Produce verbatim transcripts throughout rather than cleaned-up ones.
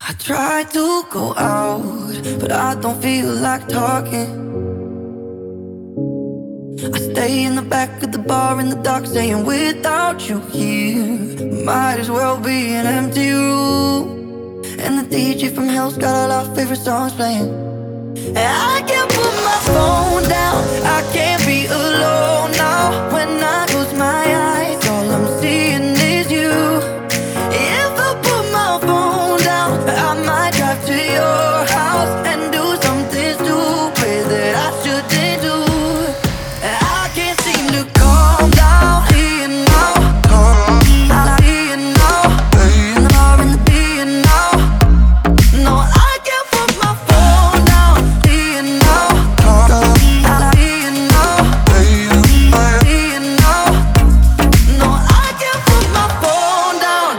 I try to go out, but I don't feel like talking. I stay in the back of the bar in the dark, saying without you here, might as well be an empty room. And the D J from hell's got all our favorite songs playing, and I can't put my phone down. I can't be alone now. When I close my eyes, all I'm seeing is you. If I put my phone down, I might drive to your house and do something stupid that I shouldn't do. I can't seem to calm down. Here now, I'm here now, in the bar in the beer now. No, I can't put my phone down. Here now, I'm here now, here now. No, I can't put my phone down.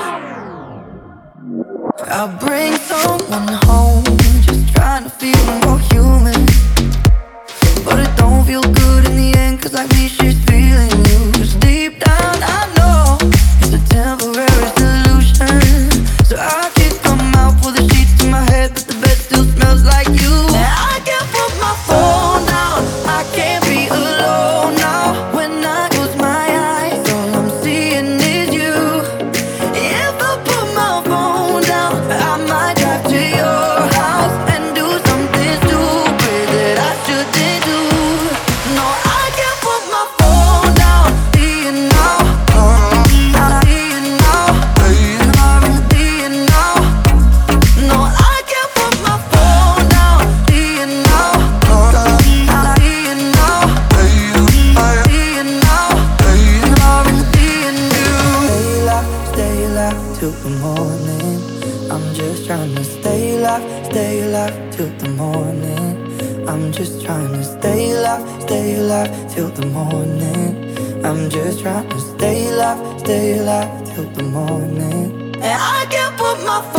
I'll bring someone home, just trying to feel more human. But it don't feel good in the end, cause like me she's feeling you. Cause deep down I know it's a temporary solution. So I can't come out, pull the sheets to my head, but the bed still smells like you. And I can't put my phone down, I can't be alone now. When I close my eyes, all I'm seeing is you. If I put my phone down, I might drive to your house and do something stupid that I shouldn't do. No, I can't put my phone down. Here now, I'm here now, in the bar in the beer now. No, I can't put my phone down. Here now, I'm here now, here now, in the bar in the beer now. Stay alive, stay alive till the morning. I'm just trying to stay alive, stay alive till the morning. I'm just trying to stay alive, stay alive till the morning. I'm just trying to stay alive, stay alive till the morning. And I can't put my phone